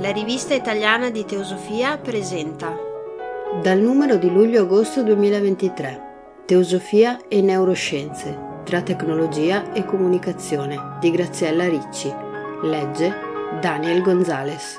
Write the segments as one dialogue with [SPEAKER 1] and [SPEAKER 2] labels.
[SPEAKER 1] La rivista italiana di Teosofia presenta
[SPEAKER 2] dal numero di luglio-agosto 2023 Teosofia e neuroscienze tra tecnologia e comunicazione di Graziella Ricci. Legge Daniel Gonzalez.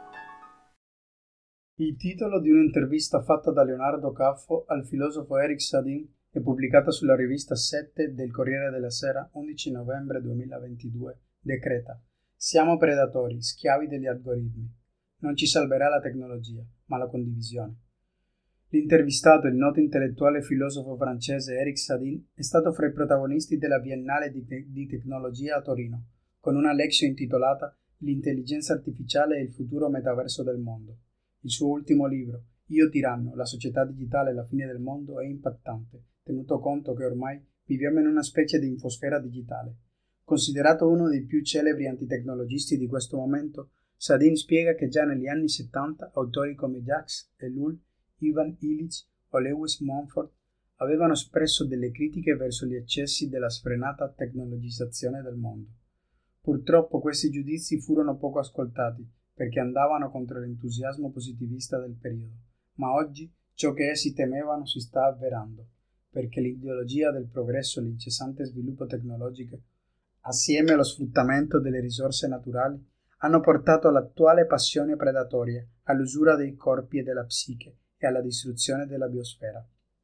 [SPEAKER 3] Il titolo di un'intervista fatta da Leonardo Caffo al filosofo Eric Sadin è pubblicata sulla rivista 7 del Corriere della Sera 11 novembre 2022 decreta: siamo predatori, schiavi degli algoritmi. Non ci salverà la tecnologia, ma la condivisione. L'intervistato, il noto intellettuale e filosofo francese Eric Sadin, è stato fra i protagonisti della Biennale di Tecnologia a Torino, con una lezione intitolata L'intelligenza artificiale e il futuro metaverso del mondo. Il suo ultimo libro, Io tiranno, la società digitale e la fine del mondo, è impattante, tenuto conto che ormai viviamo in una specie di infosfera digitale. Considerato uno dei più celebri antitecnologisti di questo momento, Sadin spiega che già negli anni 70 autori come Jacques Ellul, Ivan Illich o Lewis Mumford avevano espresso delle critiche verso gli eccessi della sfrenata tecnologizzazione del mondo. Purtroppo questi giudizi furono poco ascoltati perché andavano contro l'entusiasmo positivista del periodo, ma oggi ciò che essi temevano si sta avverando, perché l'ideologia del progresso e l'incessante sviluppo tecnologico, assieme allo sfruttamento delle risorse naturali, hanno portato all'attuale passione predatoria, all'usura dei corpi e della psiche e alla distruzione della biosfera.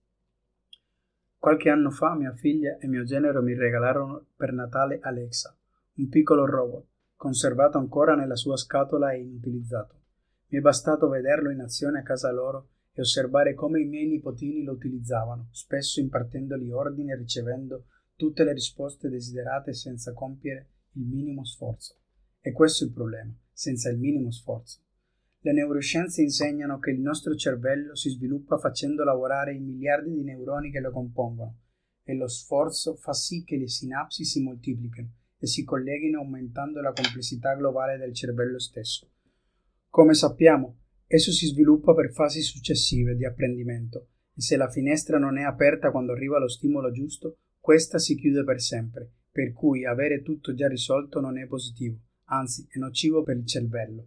[SPEAKER 3] Qualche anno fa mia figlia e mio genero mi regalarono per Natale Alexa, un piccolo robot, conservato ancora nella sua scatola e inutilizzato. Mi è bastato vederlo in azione a casa loro e osservare come i miei nipotini lo utilizzavano, spesso impartendogli ordini e ricevendo tutte le risposte desiderate senza compiere il minimo sforzo. E questo è il problema, senza il minimo sforzo. Le neuroscienze insegnano che il nostro cervello si sviluppa facendo lavorare i miliardi di neuroni che lo compongono, e lo sforzo fa sì che le sinapsi si moltiplichino e si colleghino aumentando la complessità globale del cervello stesso. Come sappiamo, esso si sviluppa per fasi successive di apprendimento e se la finestra non è aperta quando arriva lo stimolo giusto, questa si chiude per sempre, per cui avere tutto già risolto non è positivo, anzi è nocivo per il cervello.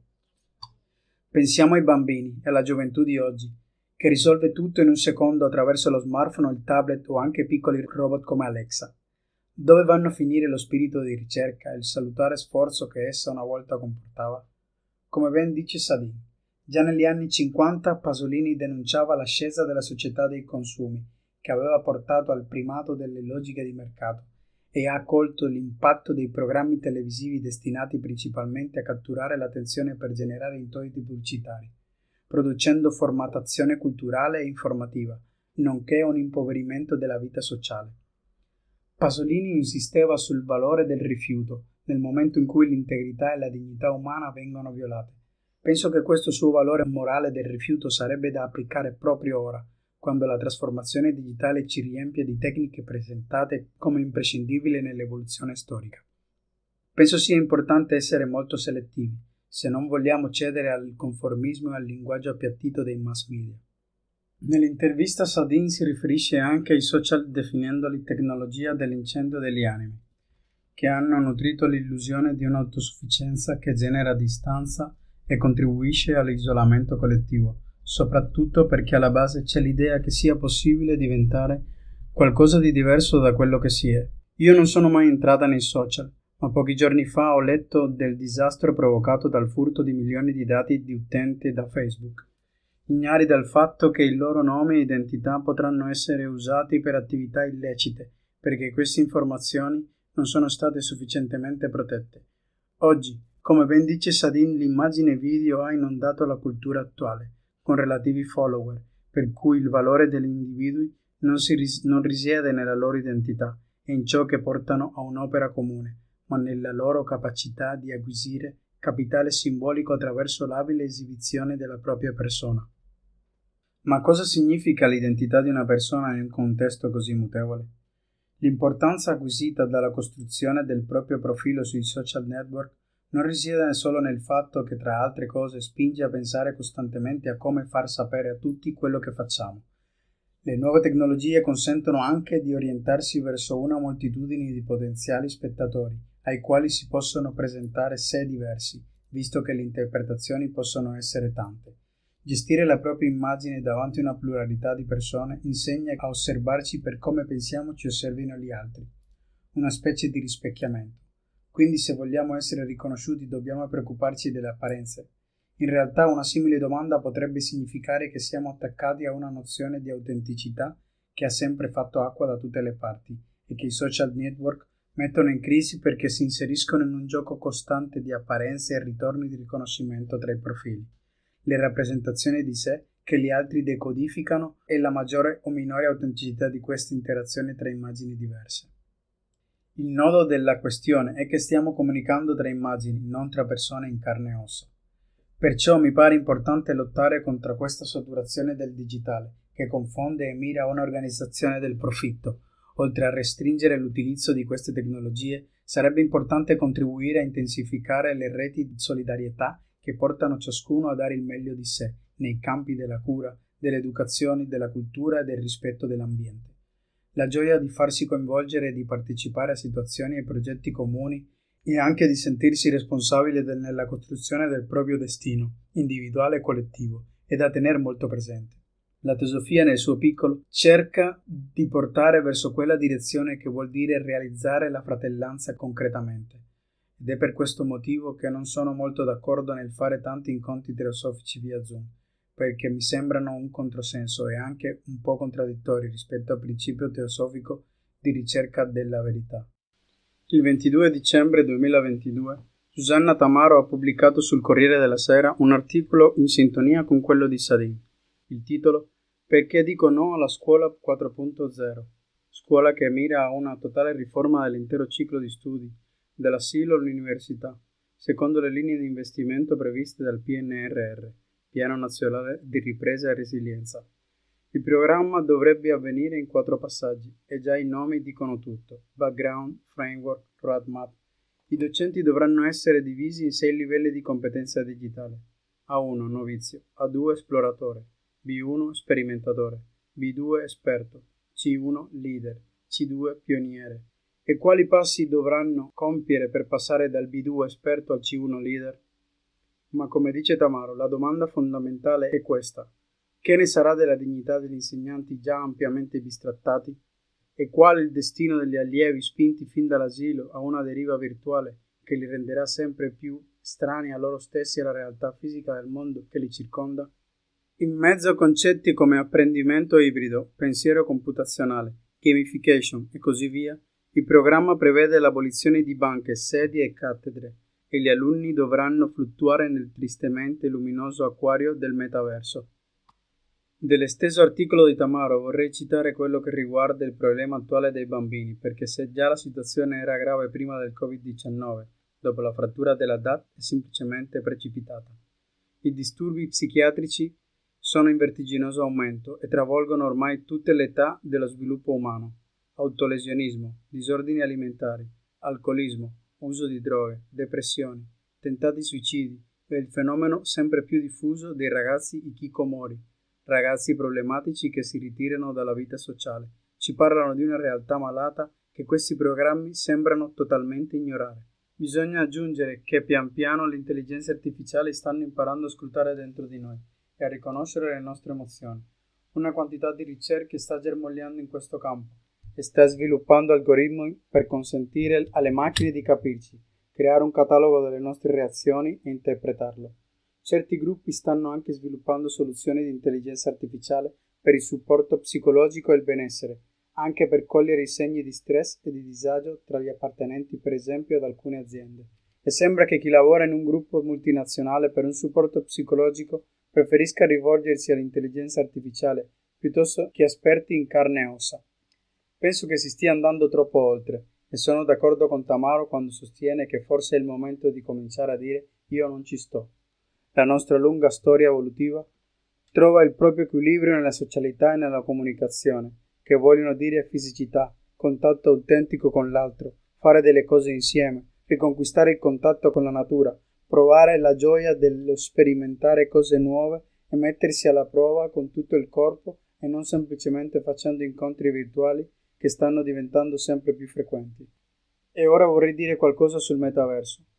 [SPEAKER 3] Pensiamo ai bambini e alla gioventù di oggi, che risolve tutto in un secondo attraverso lo smartphone o il tablet o anche piccoli robot come Alexa. Dove vanno a finire lo spirito di ricerca e il salutare sforzo che essa una volta comportava? Come ben dice Sadin, già negli anni 50 Pasolini denunciava l'ascesa della società dei consumi, che aveva portato al primato delle logiche di mercato, e ha colto l'impatto dei programmi televisivi destinati principalmente a catturare l'attenzione per generare introiti pubblicitari, producendo formattazione culturale e informativa, nonché un impoverimento della vita sociale. Pasolini insisteva sul valore del rifiuto nel momento in cui l'integrità e la dignità umana vengono violate. Penso che questo suo valore morale del rifiuto sarebbe da applicare proprio ora, quando la trasformazione digitale ci riempie di tecniche presentate come imprescindibili nell'evoluzione storica. Penso sia importante essere molto selettivi, se non vogliamo cedere al conformismo e al linguaggio appiattito dei mass media. Nell'intervista Sadin si riferisce anche ai social definendoli tecnologia dell'incendio degli animi, che hanno nutrito l'illusione di un'autosufficienza che genera distanza e contribuisce all'isolamento collettivo, soprattutto perché alla base c'è l'idea che sia possibile diventare qualcosa di diverso da quello che si è. Io non sono mai entrata nei social, ma pochi giorni fa ho letto del disastro provocato dal furto di milioni di dati di utenti da Facebook, ignari del fatto che il loro nome e identità potranno essere usati per attività illecite, perché queste informazioni non sono state sufficientemente protette. Oggi, come ben dice Sadin, l'immagine video ha inondato la cultura attuale, con relativi follower, per cui il valore degli individui non risiede nella loro identità e in ciò che portano a un'opera comune, ma nella loro capacità di acquisire capitale simbolico attraverso l'abile esibizione della propria persona. Ma cosa significa l'identità di una persona in un contesto così mutevole? L'importanza acquisita dalla costruzione del proprio profilo sui social network non risiede solo nel fatto che, tra altre cose, spinge a pensare costantemente a come far sapere a tutti quello che facciamo. Le nuove tecnologie consentono anche di orientarsi verso una moltitudine di potenziali spettatori, ai quali si possono presentare sé diversi, visto che le interpretazioni possono essere tante. Gestire la propria immagine davanti a una pluralità di persone insegna a osservarci per come pensiamo ci osservino gli altri, una specie di rispecchiamento. Quindi se vogliamo essere riconosciuti dobbiamo preoccuparci delle apparenze. In realtà una simile domanda potrebbe significare che siamo attaccati a una nozione di autenticità che ha sempre fatto acqua da tutte le parti e che i social network mettono in crisi perché si inseriscono in un gioco costante di apparenze e ritorni di riconoscimento tra i profili, le rappresentazioni di sé che gli altri decodificano e la maggiore o minore autenticità di queste interazioni tra immagini diverse. Il nodo della questione è che stiamo comunicando tra immagini, non tra persone in carne e ossa. Perciò mi pare importante lottare contro questa saturazione del digitale, che confonde e mira a un'organizzazione del profitto. Oltre a restringere l'utilizzo di queste tecnologie, sarebbe importante contribuire a intensificare le reti di solidarietà che portano ciascuno a dare il meglio di sé nei campi della cura, dell'educazione, della cultura e del rispetto dell'ambiente. La gioia di farsi coinvolgere e di partecipare a situazioni e progetti comuni e anche di sentirsi responsabile nella costruzione del proprio destino, individuale e collettivo, è da tenere molto presente. La teosofia nel suo piccolo cerca di portare verso quella direzione che vuol dire realizzare la fratellanza concretamente. Ed è per questo motivo che non sono molto d'accordo nel fare tanti incontri teosofici via Zoom, perché mi sembrano un controsenso e anche un po' contraddittori rispetto al principio teosofico di ricerca della verità. Il 22 dicembre 2022 Susanna Tamaro ha pubblicato sul Corriere della Sera un articolo in sintonia con quello di Sadin. Il titolo Perché dico no alla scuola 4.0, scuola che mira a una totale riforma dell'intero ciclo di studi, dall'asilo all'università, secondo le linee di investimento previste dal PNRR, Piano Nazionale di Ripresa e Resilienza. Il programma dovrebbe avvenire in 4 passaggi e già i nomi dicono tutto: background, framework, roadmap. I docenti dovranno essere divisi in 6 livelli di competenza digitale: A1 novizio, A2 esploratore, B1 sperimentatore, B2 esperto, C1 leader, C2 pioniere. E quali passi dovranno compiere per passare dal B2 esperto al C1 leader? Ma come dice Tamaro, la domanda fondamentale è questa: che ne sarà della dignità degli insegnanti già ampiamente bistrattati? E qual è il destino degli allievi spinti fin dall'asilo a una deriva virtuale che li renderà sempre più estranei a loro stessi e alla realtà fisica del mondo che li circonda? In mezzo a concetti come apprendimento ibrido, pensiero computazionale, gamification e così via, il programma prevede l'abolizione di banche, sedie e cattedre, e gli alunni dovranno fluttuare nel tristemente luminoso acquario del metaverso. Dell'esteso articolo di Tamaro vorrei citare quello che riguarda il problema attuale dei bambini, perché se già la situazione era grave prima del Covid-19, dopo la frattura della DAT è semplicemente precipitata. I disturbi psichiatrici sono in vertiginoso aumento e travolgono ormai tutte le età dello sviluppo umano: autolesionismo, disordini alimentari, alcolismo, uso di droghe, depressioni, tentati suicidi e il fenomeno sempre più diffuso dei ragazzi hikikomori, ragazzi problematici che si ritirano dalla vita sociale. Ci parlano di una realtà malata che questi programmi sembrano totalmente ignorare. Bisogna aggiungere che pian piano le intelligenze artificiali stanno imparando a scrutare dentro di noi e a riconoscere le nostre emozioni. Una quantità di ricerche sta germogliando in questo campo e sta sviluppando algoritmi per consentire alle macchine di capirci, creare un catalogo delle nostre reazioni e interpretarlo. Certi gruppi stanno anche sviluppando soluzioni di intelligenza artificiale per il supporto psicologico e il benessere, anche per cogliere i segni di stress e di disagio tra gli appartenenti, per esempio, ad alcune aziende. E sembra che chi lavora in un gruppo multinazionale per un supporto psicologico preferisca rivolgersi all'intelligenza artificiale piuttosto che a esperti in carne e ossa. Penso che si stia andando troppo oltre e sono d'accordo con Tamaro quando sostiene che forse è il momento di cominciare a dire io non ci sto. La nostra lunga storia evolutiva trova il proprio equilibrio nella socialità e nella comunicazione, che vogliono dire fisicità, contatto autentico con l'altro, fare delle cose insieme, riconquistare il contatto con la natura, provare la gioia dello sperimentare cose nuove e mettersi alla prova con tutto il corpo e non semplicemente facendo incontri virtuali che stanno diventando sempre più frequenti. E ora vorrei dire qualcosa sul metaverso.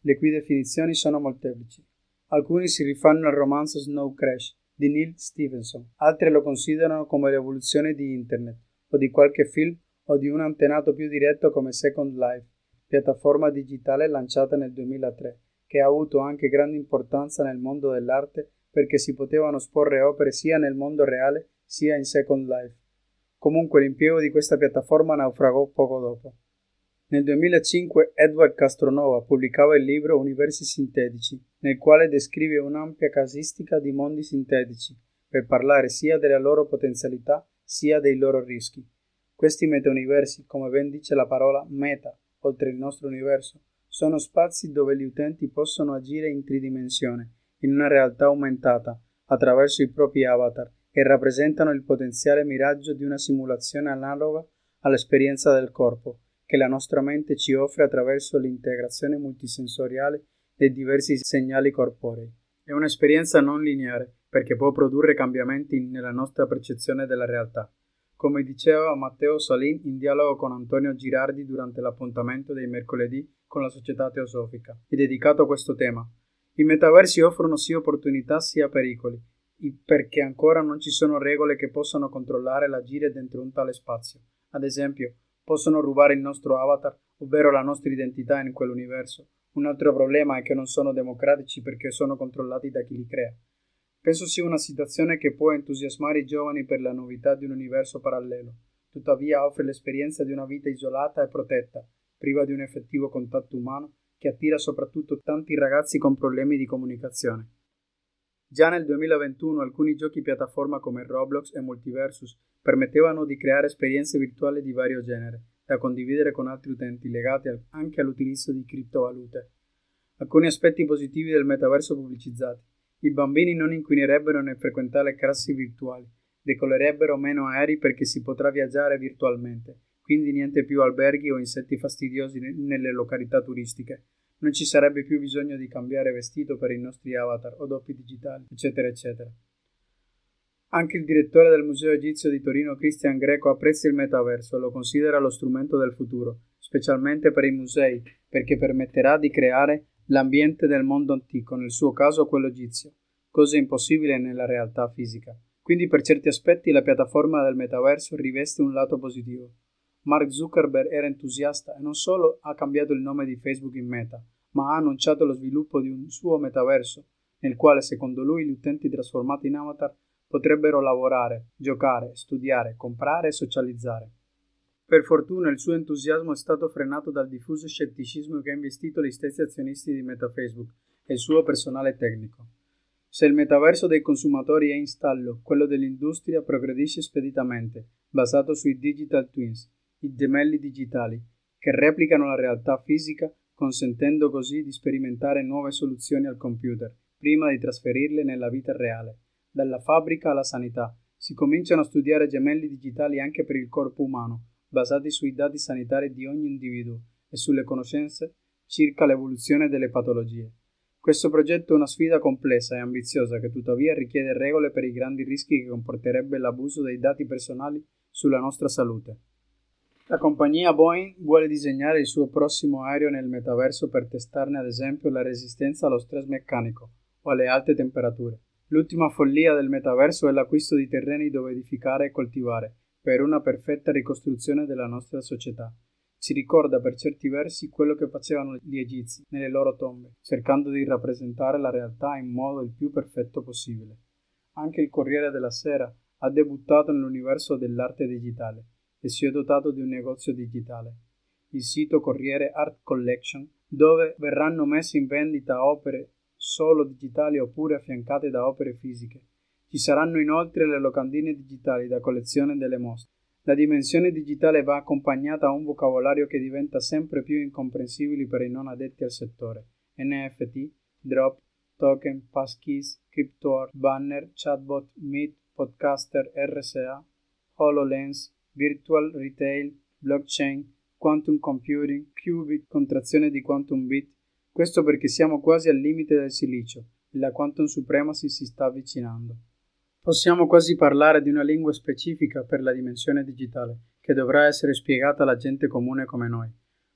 [SPEAKER 3] le cui definizioni sono molteplici. Alcuni si rifanno al romanzo Snow Crash di Neal Stephenson, altri lo considerano come l'evoluzione di Internet o di qualche film o di un antenato più diretto come Second Life, piattaforma digitale lanciata nel 2003, che ha avuto anche grande importanza nel mondo dell'arte perché si potevano esporre opere sia nel mondo reale sia in Second Life. Comunque l'impiego di questa piattaforma naufragò poco dopo. Nel 2005 Edward Castronova pubblicava il libro Universi sintetici, nel quale descrive un'ampia casistica di mondi sintetici, per parlare sia della loro potenzialità sia dei loro rischi. Questi metauniversi, come ben dice la parola meta, oltre il nostro universo, sono spazi dove gli utenti possono agire in tridimensione, in una realtà aumentata, attraverso i propri avatar, e rappresentano il potenziale miraggio di una simulazione analoga all'esperienza del corpo, che la nostra mente ci offre attraverso l'integrazione multisensoriale dei diversi segnali corporei. È un'esperienza non lineare, perché può produrre cambiamenti nella nostra percezione della realtà. Come diceva Matteo Salin in dialogo con Antonio Girardi durante l'appuntamento dei mercoledì con la Società Teosofica, è dedicato a questo tema. I metaversi offrono sia opportunità sia pericoli, perché ancora non ci sono regole che possano controllare l'agire dentro un tale spazio. Ad esempio, possono rubare il nostro avatar, ovvero la nostra identità in quell'universo. Un altro problema è che non sono democratici perché sono controllati da chi li crea. Penso sia una situazione che può entusiasmare i giovani per la novità di un universo parallelo. Tuttavia offre l'esperienza di una vita isolata e protetta, priva di un effettivo contatto umano, che attira soprattutto tanti ragazzi con problemi di comunicazione. Già nel 2021 alcuni giochi piattaforma come Roblox e Multiversus permettevano di creare esperienze virtuali di vario genere, da condividere con altri utenti, legati anche all'utilizzo di criptovalute. Alcuni aspetti positivi del metaverso pubblicizzati. I bambini non inquinerebbero nel frequentare classi virtuali, decollerebbero meno aerei perché si potrà viaggiare virtualmente, quindi niente più alberghi o insetti fastidiosi nelle località turistiche. Non ci sarebbe più bisogno di cambiare vestito per i nostri avatar o doppi digitali, eccetera, eccetera. Anche il direttore del Museo Egizio di Torino, Christian Greco, apprezza il metaverso e lo considera lo strumento del futuro, specialmente per i musei, perché permetterà di creare l'ambiente del mondo antico, nel suo caso quello egizio, cosa impossibile nella realtà fisica. Quindi per certi aspetti la piattaforma del metaverso riveste un lato positivo. Mark Zuckerberg era entusiasta e non solo ha cambiato il nome di Facebook in Meta, ma ha annunciato lo sviluppo di un suo metaverso, nel quale secondo lui gli utenti trasformati in avatar potrebbero lavorare, giocare, studiare, comprare e socializzare. Per fortuna il suo entusiasmo è stato frenato dal diffuso scetticismo che ha investito gli stessi azionisti di Meta Facebook e il suo personale tecnico. Se il metaverso dei consumatori è in stallo, quello dell'industria progredisce speditamente, basato sui digital twins, i gemelli digitali, che replicano la realtà fisica, consentendo così di sperimentare nuove soluzioni al computer, prima di trasferirle nella vita reale. Dalla fabbrica alla sanità, si cominciano a studiare gemelli digitali anche per il corpo umano, basati sui dati sanitari di ogni individuo e sulle conoscenze circa l'evoluzione delle patologie. Questo progetto è una sfida complessa e ambiziosa che tuttavia richiede regole per i grandi rischi che comporterebbe l'abuso dei dati personali sulla nostra salute. La compagnia Boeing vuole disegnare il suo prossimo aereo nel metaverso per testarne ad esempio la resistenza allo stress meccanico o alle alte temperature. L'ultima follia del metaverso è l'acquisto di terreni dove edificare e coltivare, per una perfetta ricostruzione della nostra società. Ci ricorda per certi versi quello che facevano gli egizi nelle loro tombe, cercando di rappresentare la realtà in modo il più perfetto possibile. Anche il Corriere della Sera ha debuttato nell'universo dell'arte digitale e si è dotato di un negozio digitale, il sito Corriere Art Collection, dove verranno messe in vendita opere solo digitali oppure affiancate da opere fisiche. Ci saranno inoltre le locandine digitali da collezione delle mostre. La dimensione digitale va accompagnata a un vocabolario che diventa sempre più incomprensibile per i non addetti al settore. NFT, drop, token, passkeys, cryptoart, banner, chatbot, meet, podcaster, RSA, HoloLens, virtual retail, blockchain, quantum computing, qubit, contrazione di quantum bit. Questo perché siamo quasi al limite del silicio e la quantum supremacy si sta avvicinando. Possiamo quasi parlare di una lingua specifica per la dimensione digitale, che dovrà essere spiegata alla gente comune come noi.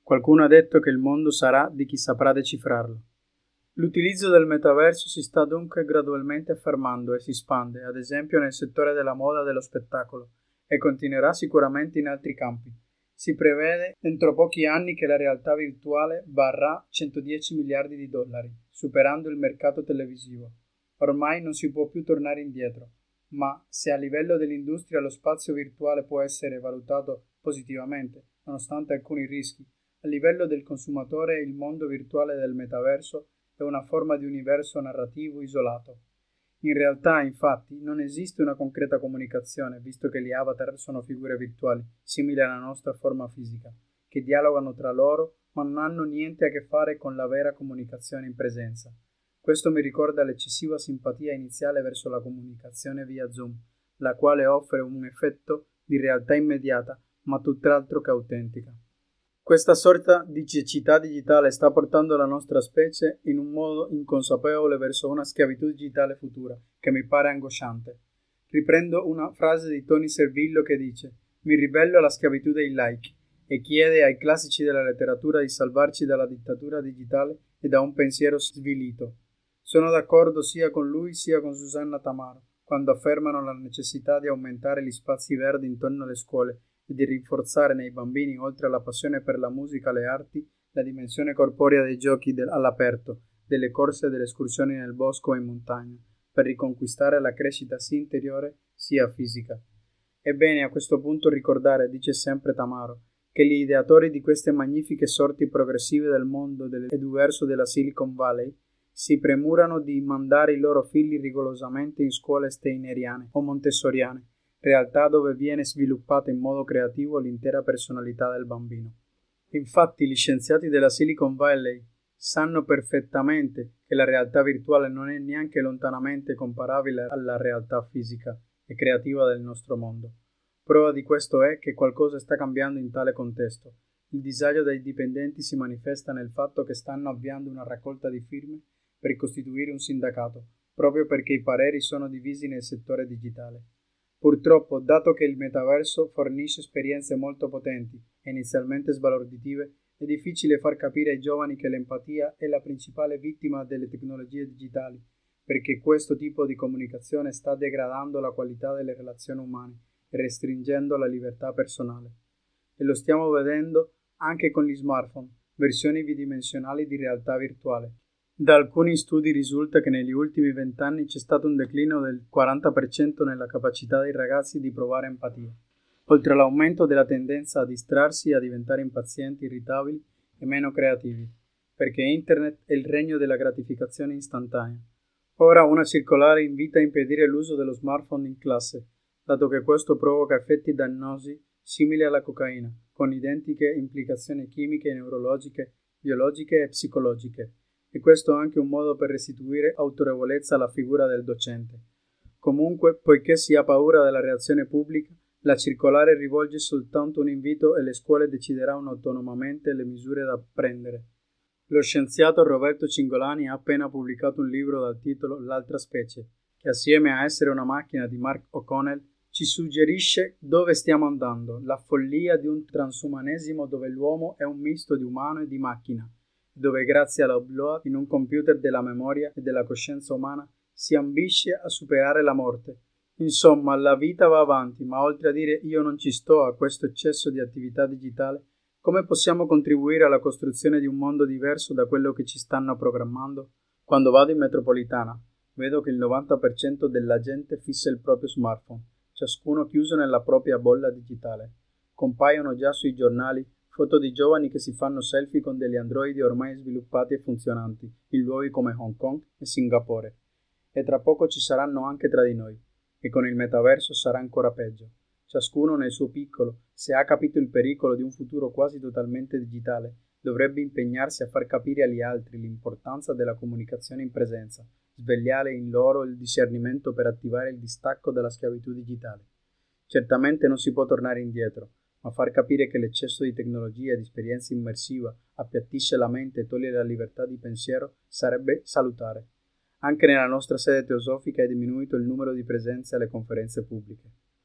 [SPEAKER 3] Qualcuno ha detto che il mondo sarà di chi saprà decifrarlo. L'utilizzo del metaverso si sta dunque gradualmente affermando e si espande, ad esempio nel settore della moda e dello spettacolo, e continuerà sicuramente in altri campi. Si prevede entro pochi anni che la realtà virtuale varrà 110 miliardi di dollari, superando il mercato televisivo. Ormai non si può più tornare indietro, ma se a livello dell'industria lo spazio virtuale può essere valutato positivamente, nonostante alcuni rischi, a livello del consumatore il mondo virtuale del metaverso è una forma di universo narrativo isolato. In realtà, infatti, non esiste una concreta comunicazione, visto che gli avatar sono figure virtuali, simili alla nostra forma fisica, che dialogano tra loro, ma non hanno niente a che fare con la vera comunicazione in presenza. Questo mi ricorda l'eccessiva simpatia iniziale verso la comunicazione via Zoom, la quale offre un effetto di realtà immediata, ma tutt'altro che autentica. Questa sorta di cecità digitale sta portando la nostra specie in un modo inconsapevole verso una schiavitù digitale futura, che mi pare angosciante. Riprendo una frase di Tony Servillo che dice: «Mi ribello alla schiavitù dei like» e chiede ai classici della letteratura di salvarci dalla dittatura digitale e da un pensiero svilito. Sono d'accordo sia con lui sia con Susanna Tamaro, quando affermano la necessità di aumentare gli spazi verdi intorno alle scuole e di rinforzare nei bambini, oltre alla passione per la musica e le arti, la dimensione corporea dei giochi all'aperto, delle corse e delle escursioni nel bosco e in montagna, per riconquistare la crescita sia interiore sia fisica. È bene a questo punto ricordare, dice sempre Tamaro, che gli ideatori di queste magnifiche sorti progressive del mondo dell'universo della Silicon Valley si premurano di mandare i loro figli rigorosamente in scuole steineriane o montessoriane, realtà dove viene sviluppata in modo creativo l'intera personalità del bambino. Infatti gli scienziati della Silicon Valley sanno perfettamente che la realtà virtuale non è neanche lontanamente comparabile alla realtà fisica e creativa del nostro mondo. Prova di questo è che qualcosa sta cambiando in tale contesto. Il disagio dei dipendenti si manifesta nel fatto che stanno avviando una raccolta di firme per costituire un sindacato, proprio perché i pareri sono divisi nel settore digitale. Purtroppo, dato che il metaverso fornisce esperienze molto potenti e inizialmente sbalorditive, è difficile far capire ai giovani che l'empatia è la principale vittima delle tecnologie digitali, perché questo tipo di comunicazione sta degradando la qualità delle relazioni umane e restringendo la libertà personale. E lo stiamo vedendo anche con gli smartphone, versioni bidimensionali di realtà virtuale. Da alcuni studi risulta che negli ultimi 20 anni c'è stato un declino del 40% nella capacità dei ragazzi di provare empatia, oltre all'aumento della tendenza a distrarsi e a diventare impazienti, irritabili e meno creativi, perché Internet è il regno della gratificazione istantanea. Ora una circolare invita a impedire l'uso dello smartphone in classe, dato che questo provoca effetti dannosi simili alla cocaina, con identiche implicazioni chimiche, neurologiche, biologiche e psicologiche. E questo è anche un modo per restituire autorevolezza alla figura del docente. Comunque, poiché si ha paura della reazione pubblica, la circolare rivolge soltanto un invito e le scuole decideranno autonomamente le misure da prendere. Lo scienziato Roberto Cingolani ha appena pubblicato un libro dal titolo L'altra specie, che assieme a Essere una macchina di Mark O'Connell ci suggerisce dove stiamo andando, la follia di un transumanesimo dove l'uomo è un misto di umano e di macchina, dove grazie all'upload in un computer della memoria e della coscienza umana si ambisce a superare la morte. Insomma, la vita va avanti, ma oltre a dire io non ci sto a questo eccesso di attività digitale, come possiamo contribuire alla costruzione di un mondo diverso da quello che ci stanno programmando? Quando vado in metropolitana, vedo che il 90% della gente fissa il proprio smartphone, ciascuno chiuso nella propria bolla digitale. Compaiono già sui giornali foto di giovani che si fanno selfie con degli androidi ormai sviluppati e funzionanti in luoghi come Hong Kong e Singapore. E tra poco ci saranno anche tra di noi. E con il metaverso sarà ancora peggio. Ciascuno nel suo piccolo, se ha capito il pericolo di un futuro quasi totalmente digitale, dovrebbe impegnarsi a far capire agli altri l'importanza della comunicazione in presenza, svegliare in loro il discernimento per attivare il distacco dalla schiavitù digitale. Certamente non si può tornare indietro, ma far capire che l'eccesso di tecnologia e di esperienza immersiva appiattisce la mente e toglie la libertà di pensiero sarebbe salutare. Anche nella nostra sede teosofica è diminuito il numero di presenze alle conferenze pubbliche.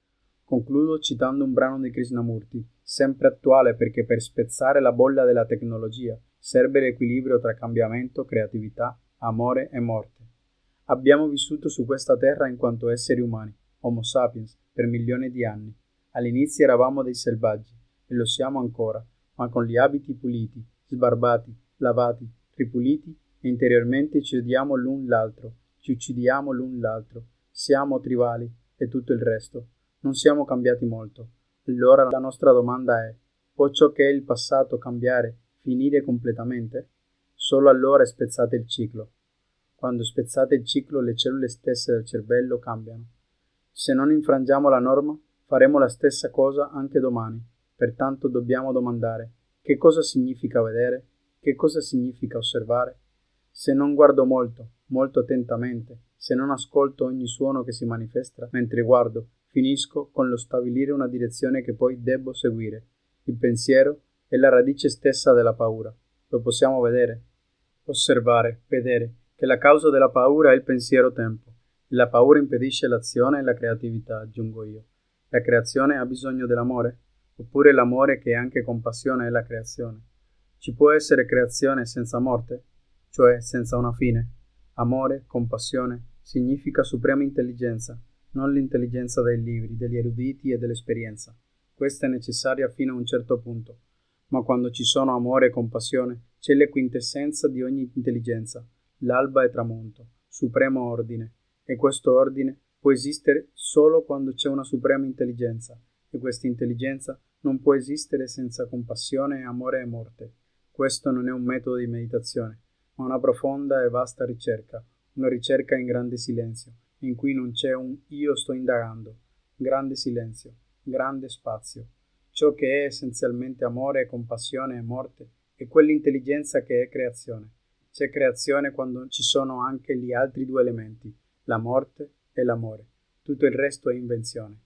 [SPEAKER 3] Concludo citando un brano di Krishnamurti, sempre attuale perché per spezzare la bolla della tecnologia serve l'equilibrio tra cambiamento, creatività, amore e morte. Abbiamo vissuto su questa terra in quanto esseri umani, Homo sapiens, per milioni di anni. All'inizio eravamo dei selvaggi, e lo siamo ancora, ma con gli abiti puliti, sbarbati, lavati, ripuliti, e interiormente ci odiamo l'un l'altro, ci uccidiamo l'un l'altro, siamo tribali e tutto il resto. Non siamo cambiati molto. Allora la nostra domanda è: può ciò che è il passato cambiare, finire completamente? Solo allora spezzate il ciclo. Quando spezzate il ciclo, le cellule stesse del cervello cambiano. Se non infrangiamo la norma, faremo la stessa cosa anche domani. Pertanto dobbiamo domandare: che cosa significa vedere? Che cosa significa osservare? Se non guardo molto, molto attentamente, se non ascolto ogni suono che si manifesta mentre guardo, finisco con lo stabilire una direzione che poi debbo seguire. Il pensiero è la radice stessa della paura. Lo possiamo vedere? Osservare, vedere, che la causa della paura è il pensiero-tempo. La paura impedisce l'azione e la creatività, aggiungo io. La creazione ha bisogno dell'amore? Oppure l'amore che è anche compassione è la creazione? Ci può essere creazione senza morte? Cioè senza una fine? Amore, compassione, significa suprema intelligenza, non l'intelligenza dei libri, degli eruditi e dell'esperienza. Questa è necessaria fino a un certo punto, ma quando ci sono amore e compassione c'è la quintessenza di ogni intelligenza, l'alba e tramonto, supremo ordine, e questo ordine può esistere solo quando c'è una suprema intelligenza, e questa intelligenza non può esistere senza compassione, amore e morte. Questo non è un metodo di meditazione, ma una profonda e vasta ricerca, una ricerca in grande silenzio, in cui non c'è un io sto indagando, grande silenzio, grande spazio. Ciò che è essenzialmente amore, compassione e morte è quell'intelligenza che è creazione. C'è creazione quando ci sono anche gli altri due elementi, la morte e l'amore. Tutto il resto è invenzione.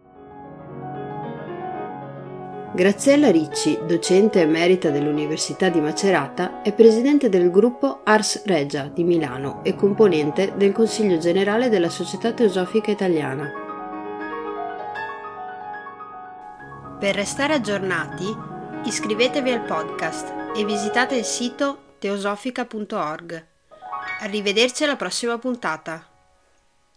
[SPEAKER 2] Graziella Ricci, docente emerita dell'Università di Macerata, è presidente del gruppo Ars Regia di Milano e componente del Consiglio Generale della Società Teosofica Italiana.
[SPEAKER 1] Per restare aggiornati, iscrivetevi al podcast e visitate il sito teosofica.org. Arrivederci alla prossima puntata.